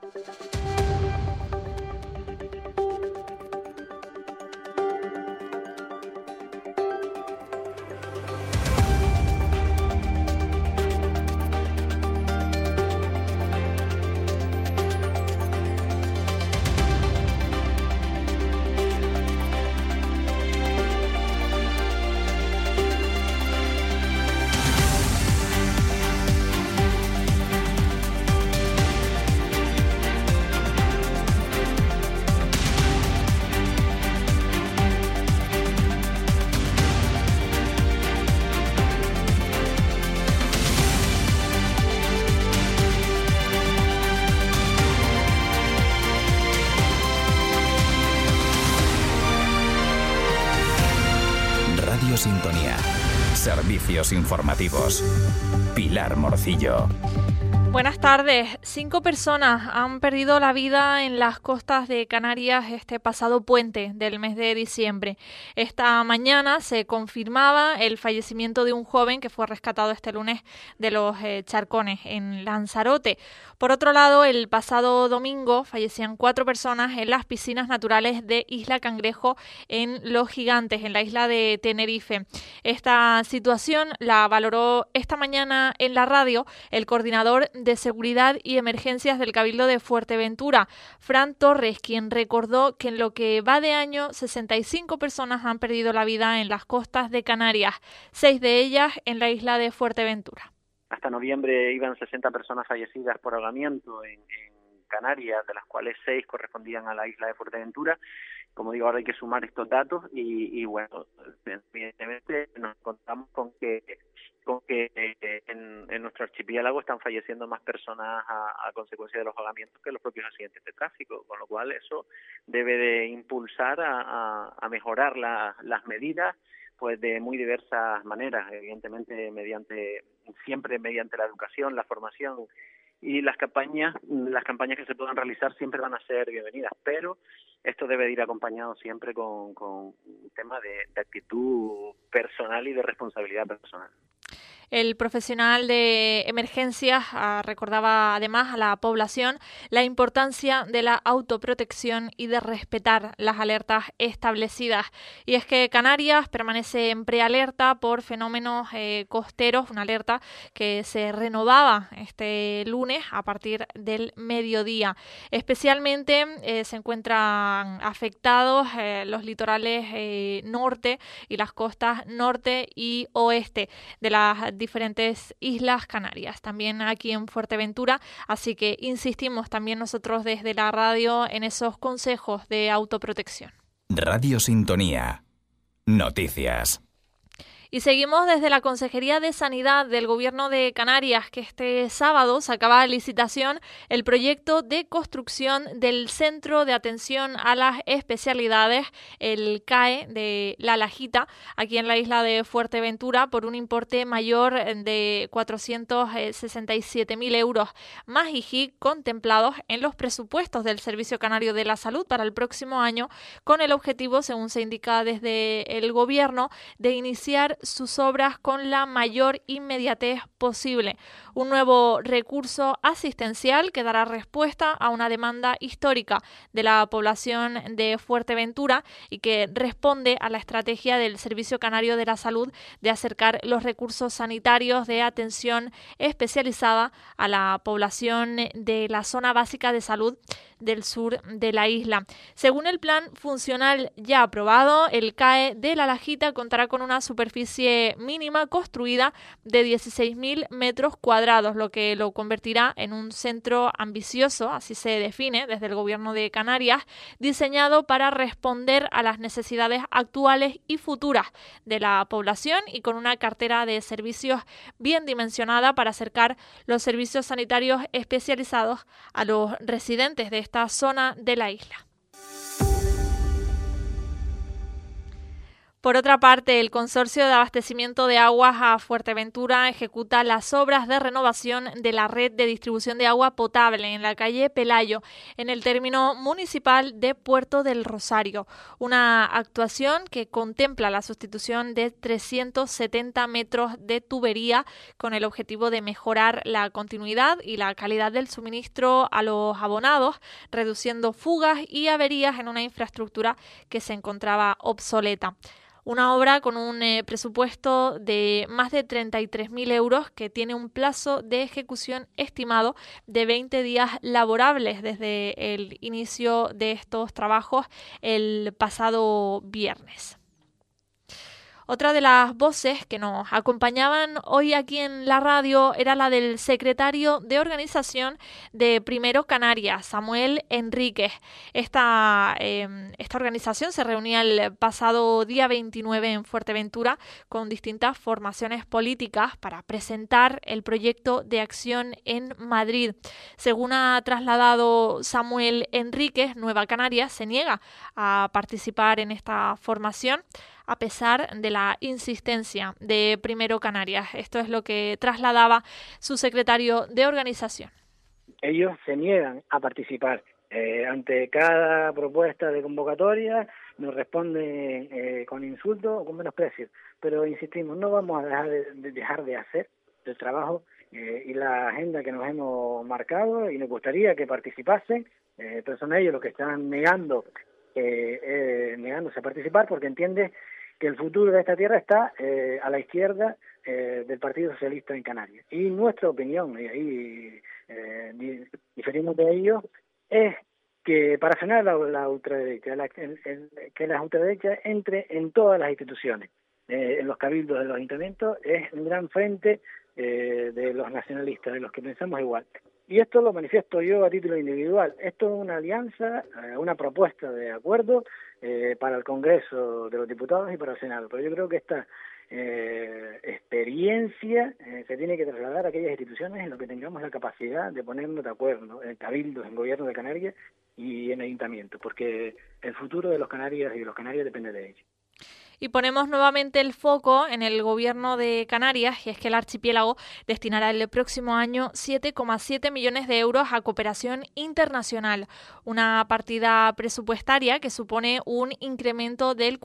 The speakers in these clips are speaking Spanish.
Sintonía. Servicios informativos. Pilar Morcillo. Buenas tardes. 5 personas han perdido la vida en las costas de Canarias este pasado puente del mes de diciembre. Esta mañana se confirmaba el fallecimiento de un joven que fue rescatado este lunes de los Charcones en Lanzarote. Por otro lado, el pasado domingo fallecían 4 personas en las piscinas naturales de Isla Cangrejo en Los Gigantes, en la isla de Tenerife. Esta situación la valoró esta mañana en la radio el coordinador de Seguridad y Emergencias del Cabildo de Fuerteventura, Fran Torres, quien recordó que en lo que va de año 65 personas han perdido la vida en las costas de Canarias, 6 de ellas en la isla de Fuerteventura. Hasta noviembre iban 60 personas fallecidas por ahogamiento en Canarias, de las cuales 6 correspondían a la isla de Fuerteventura. Como digo, ahora hay que sumar estos datos y bueno, evidentemente nos contamos con que en nuestro archipiélago están falleciendo más personas a consecuencia de los ahogamientos que los propios accidentes de tráfico, con lo cual eso debe de impulsar a mejorar las medidas pues de muy diversas maneras, evidentemente siempre mediante la educación, la formación y las campañas que se puedan realizar siempre van a ser bienvenidas, pero esto debe de ir acompañado siempre con un tema de actitud personal y de responsabilidad personal. El profesional de emergencias recordaba además a la población la importancia de la autoprotección y de respetar las alertas establecidas. Y es que Canarias permanece en prealerta por fenómenos costeros, una alerta que se renovaba este lunes a partir del mediodía. Especialmente se encuentran afectados los litorales norte y las costas norte y oeste de las diferentes islas Canarias, también aquí en Fuerteventura, así que insistimos también nosotros desde la radio en esos consejos de autoprotección. Radio Sintonía. Noticias. Y seguimos desde la Consejería de Sanidad del Gobierno de Canarias, que este sábado sacaba a licitación el proyecto de construcción del Centro de Atención a las Especialidades, el CAE de La Lajita, aquí en la isla de Fuerteventura, por un importe mayor de 467.000 euros, más IGI contemplados en los presupuestos del Servicio Canario de la Salud para el próximo año, con el objetivo, según se indica desde el Gobierno, de iniciar sus obras con la mayor inmediatez posible. Un nuevo recurso asistencial que dará respuesta a una demanda histórica de la población de Fuerteventura y que responde a la estrategia del Servicio Canario de la Salud de acercar los recursos sanitarios de atención especializada a la población de la zona básica de salud del sur de la isla. Según el plan funcional ya aprobado, el CAE de La Lajita contará con una superficie mínima construida de 16.000 metros cuadrados, lo que lo convertirá en un centro ambicioso, así se define desde el Gobierno de Canarias, diseñado para responder a las necesidades actuales y futuras de la población y con una cartera de servicios bien dimensionada para acercar los servicios sanitarios especializados a los residentes de esta zona de la isla. Por otra parte, el Consorcio de Abastecimiento de Aguas a Fuerteventura ejecuta las obras de renovación de la red de distribución de agua potable en la calle Pelayo, en el término municipal de Puerto del Rosario. Una actuación que contempla la sustitución de 370 metros de tubería con el objetivo de mejorar la continuidad y la calidad del suministro a los abonados, reduciendo fugas y averías en una infraestructura que se encontraba obsoleta. Una obra con un presupuesto de más de 33.000 euros que tiene un plazo de ejecución estimado de 20 días laborables desde el inicio de estos trabajos el pasado viernes. Otra de las voces que nos acompañaban hoy aquí en la radio era la del secretario de organización de Primero Canarias, Samuel Enríquez. Esta organización se reunía el pasado día 29 en Fuerteventura con distintas formaciones políticas para presentar el proyecto de acción en Madrid. Según ha trasladado Samuel Enríquez, Nueva Canarias se niega a participar en esta formación a pesar de la insistencia de Primero Canarias. Esto es lo que trasladaba su secretario de organización. Ellos se niegan a participar. Ante cada propuesta de convocatoria nos responden con insultos o con menosprecio. Pero insistimos, no vamos a dejar de hacer el trabajo y la agenda que nos hemos marcado, y nos gustaría que participasen, pero son ellos los que están negándose a participar, porque entiende que el futuro de esta tierra está a la izquierda del Partido Socialista en Canarias. Y nuestra opinión, y ahí diferimos de ellos, es que para frenar la ultraderecha, que la ultraderecha entre en todas las instituciones, en los cabildos de los ayuntamientos, es un gran frente de los nacionalistas, de los que pensamos igual. Y esto lo manifiesto yo a título individual. Esto es una alianza, una propuesta de acuerdo para el Congreso de los Diputados y para el Senado. Pero yo creo que esta experiencia se tiene que trasladar a aquellas instituciones en las que tengamos la capacidad de ponernos de acuerdo, en cabildos, en gobierno de Canarias y en ayuntamientos, porque el futuro de los Canarias y de los canarios depende de ellos. Y ponemos nuevamente el foco en el gobierno de Canarias, y es que el archipiélago destinará el próximo año 7,7 millones de euros a cooperación internacional, una partida presupuestaria que supone un incremento del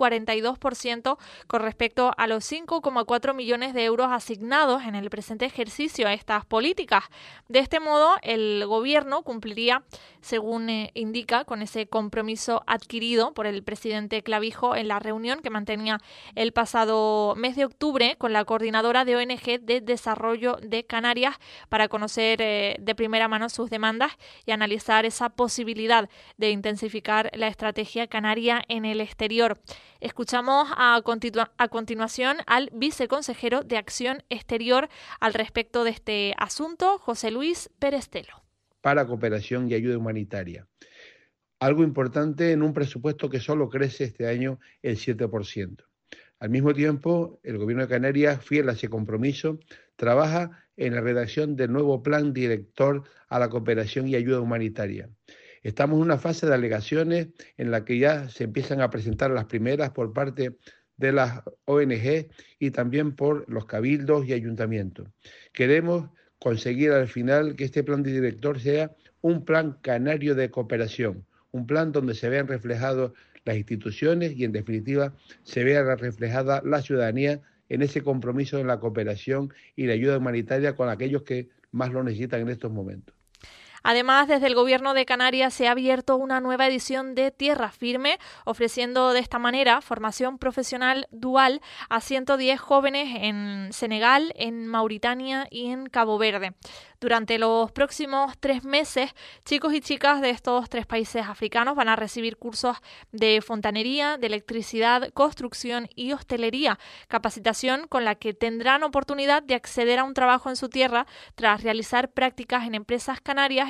42% con respecto a los 5,4 millones de euros asignados en el presente ejercicio a estas políticas. De este modo, el gobierno cumpliría, según indica, con ese compromiso adquirido por el presidente Clavijo en la reunión que mantenía el pasado mes de octubre con la coordinadora de ONG de Desarrollo de Canarias para conocer de primera mano sus demandas y analizar esa posibilidad de intensificar la estrategia canaria en el exterior. Escuchamos a continuación al viceconsejero de Acción Exterior al respecto de este asunto, José Luis Perestelo. Para cooperación y ayuda humanitaria. Algo importante en un presupuesto que solo crece este año el 7%. Al mismo tiempo, el Gobierno de Canarias, fiel a ese compromiso, trabaja en la redacción del nuevo Plan Director a la Cooperación y Ayuda Humanitaria. Estamos en una fase de alegaciones en la que ya se empiezan a presentar las primeras por parte de las ONG y también por los cabildos y ayuntamientos. Queremos conseguir al final que este plan director sea un plan canario de cooperación, un plan donde se vean reflejados las instituciones y, en definitiva, se vea reflejada la ciudadanía en ese compromiso de la cooperación y la ayuda humanitaria con aquellos que más lo necesitan en estos momentos. Además, desde el Gobierno de Canarias se ha abierto una nueva edición de Tierra Firme, ofreciendo de esta manera formación profesional dual a 110 jóvenes en Senegal, en Mauritania y en Cabo Verde. Durante los próximos 3 meses, chicos y chicas de estos 3 países africanos van a recibir cursos de fontanería, de electricidad, construcción y hostelería, capacitación con la que tendrán oportunidad de acceder a un trabajo en su tierra tras realizar prácticas en empresas canarias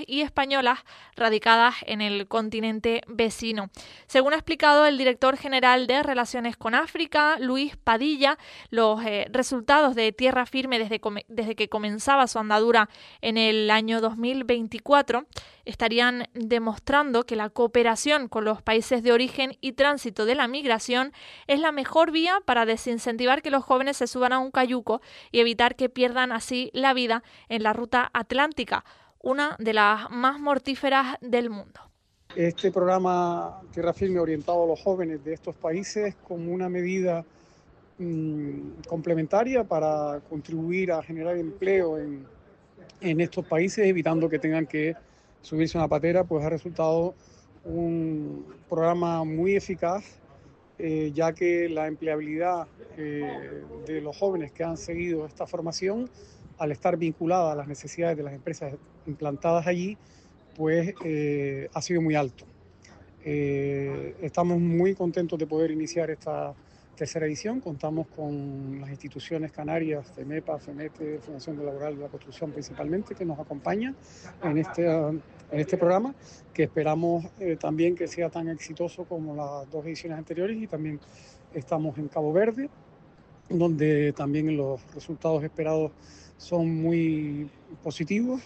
y españolas radicadas en el continente vecino. Según ha explicado el director general de Relaciones con África, Luis Padilla, los resultados de Tierra Firme desde que comenzaba su andadura en el año 2024 estarían demostrando que la cooperación con los países de origen y tránsito de la migración es la mejor vía para desincentivar que los jóvenes se suban a un cayuco y evitar que pierdan así la vida en la ruta atlántica, una de las más mortíferas del mundo. Este programa Tierra Firme orientado a los jóvenes de estos países como una medida complementaria para contribuir a generar empleo en estos países, evitando que tengan que subirse a una patera, pues ha resultado un programa muy eficaz, ya que la empleabilidad de los jóvenes que han seguido esta formación, al estar vinculada a las necesidades de las empresas implantadas allí, pues ha sido muy alto. Estamos muy contentos de poder iniciar esta tercera edición. Contamos con las instituciones canarias, FEMEPA, FEMETE, Fundación Laboral de la Construcción principalmente, que nos acompañan en este programa, que esperamos también que sea tan exitoso como las dos ediciones anteriores, y también estamos en Cabo Verde, donde también los resultados esperados son muy positivos.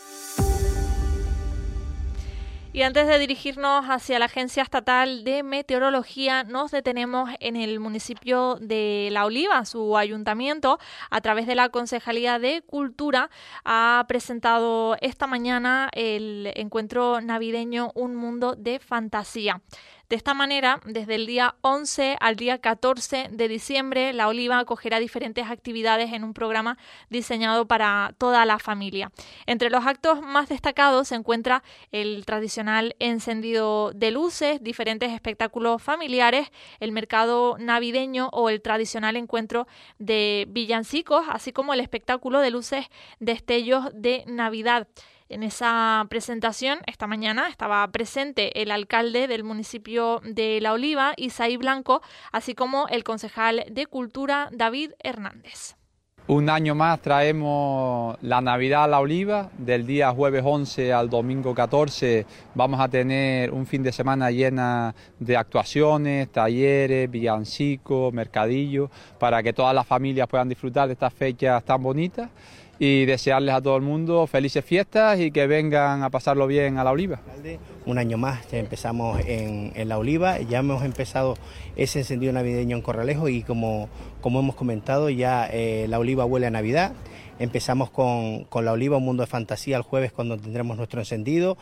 Y antes de dirigirnos hacia la Agencia Estatal de Meteorología, nos detenemos en el municipio de La Oliva. Su ayuntamiento, a través de la Concejalía de Cultura, ha presentado esta mañana el encuentro navideño Un Mundo de Fantasía. De esta manera, desde el día 11 al día 14 de diciembre, La Oliva acogerá diferentes actividades en un programa diseñado para toda la familia. Entre los actos más destacados se encuentra el tradicional encendido de luces, diferentes espectáculos familiares, el mercado navideño o el tradicional encuentro de villancicos, así como el espectáculo de luces destellos de Navidad. En esa presentación, esta mañana, estaba presente el alcalde del municipio de La Oliva, Isaí Blanco, así como el concejal de Cultura, David Hernández. Un año más traemos la Navidad a La Oliva. Del día jueves 11 al domingo 14 vamos a tener un fin de semana llena de actuaciones, talleres, villancicos, mercadillos, para que todas las familias puedan disfrutar de estas fechas tan bonitas. Y desearles a todo el mundo felices fiestas y que vengan a pasarlo bien a La Oliva. Un año más ya empezamos en La Oliva, ya hemos empezado ese encendido navideño en Corralejo y como hemos comentado ya La Oliva huele a Navidad. Empezamos con La Oliva, Un Mundo de Fantasía, el jueves cuando tendremos nuestro encendido.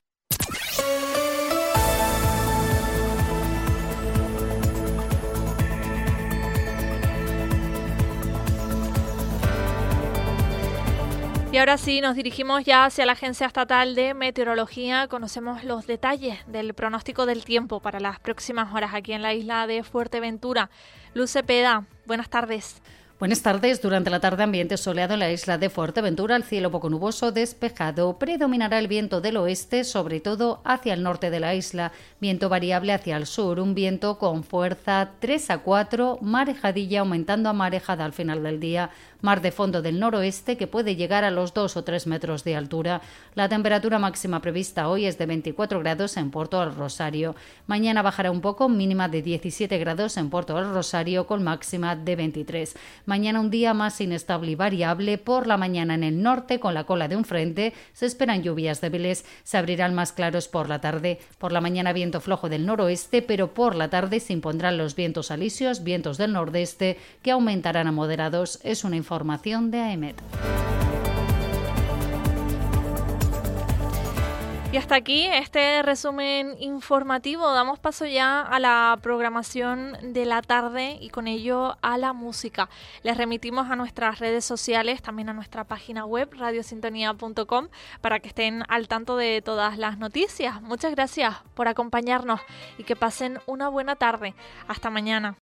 Y ahora sí, nos dirigimos ya hacia la Agencia Estatal de Meteorología. Conocemos los detalles del pronóstico del tiempo para las próximas horas aquí en la isla de Fuerteventura. Luz Cepeda, buenas tardes. Buenas tardes. Durante la tarde, ambiente soleado en la isla de Fuerteventura, el cielo poco nuboso despejado. Predominará el viento del oeste, sobre todo hacia el norte de la isla. Viento variable hacia el sur, un viento con fuerza 3 a 4, marejadilla aumentando a marejada al final del día. Mar de fondo del noroeste que puede llegar a los 2 o 3 metros de altura. La temperatura máxima prevista hoy es de 24 grados en Puerto del Rosario. Mañana bajará un poco, mínima de 17 grados en Puerto del Rosario con máxima de 23. Mañana un día más inestable y variable. Por la mañana en el norte, con la cola de un frente, se esperan lluvias débiles. Se abrirán más claros por la tarde. Por la mañana viento flojo del noroeste, pero por la tarde se impondrán los vientos alisios, vientos del nordeste, que aumentarán a moderados. Es una información de AEMET. Y hasta aquí este resumen informativo. Damos paso ya a la programación de la tarde y con ello a la música. Les remitimos a nuestras redes sociales, también a nuestra página web radiosintonía.com para que estén al tanto de todas las noticias. Muchas gracias por acompañarnos y que pasen una buena tarde. Hasta mañana.